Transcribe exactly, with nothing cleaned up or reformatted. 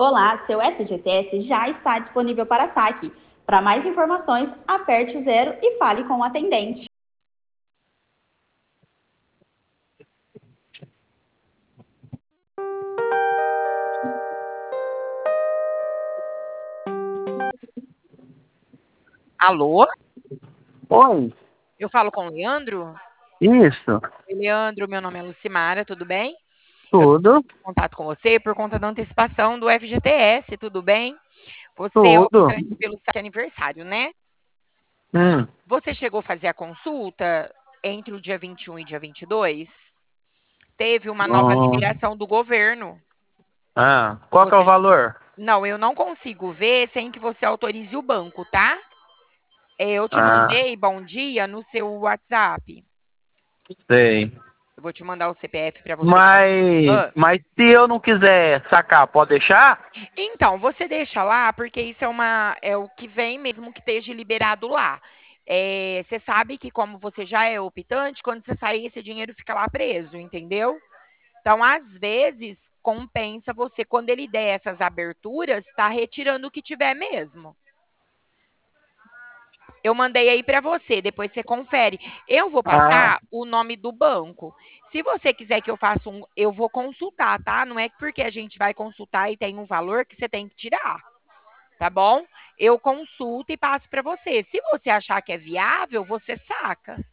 Olá, seu F G T S já está disponível para saque. Para mais informações, aperte o zero e fale com o atendente. Alô? Oi, Eu falo com o Leandro? isso, Oi, Leandro, meu nome é Lucimara, tudo bem? Eu tô tudo, em contato com você por conta da antecipação do F G T S, tudo bem? Você é tudo. optante pelo saque aniversário, né? Hum, Você chegou a fazer a consulta entre o dia vinte e um e dia vinte e dois? Teve uma nova bom. liberação do governo. Ah, qual que é o Você valor? Não, eu não consigo ver sem que você autorize o banco, tá? É, Eu te Ah, mandei bom dia no seu WhatsApp. sei. Eu vou te mandar o C P F para você. Mas, Ah, mas se eu não quiser sacar, pode deixar? Então, você deixa lá, porque isso é uma é o que vem mesmo que esteja liberado lá. Eh, você sabe que como você já é optante, quando você sair, esse dinheiro fica lá preso, entendeu? Então, às vezes, compensa você, quando ele der essas aberturas, tá retirando o que tiver mesmo. Eu mandei aí para você, depois você confere. Eu vou Ah, passar o nome do banco. Se você quiser que eu faça um, eu vou consultar, tá? Não é porque a gente vai consultar e tem um valor que você tem que tirar. Tá bom? Eu consulto e passo para você. Se você achar que é viável, você saca.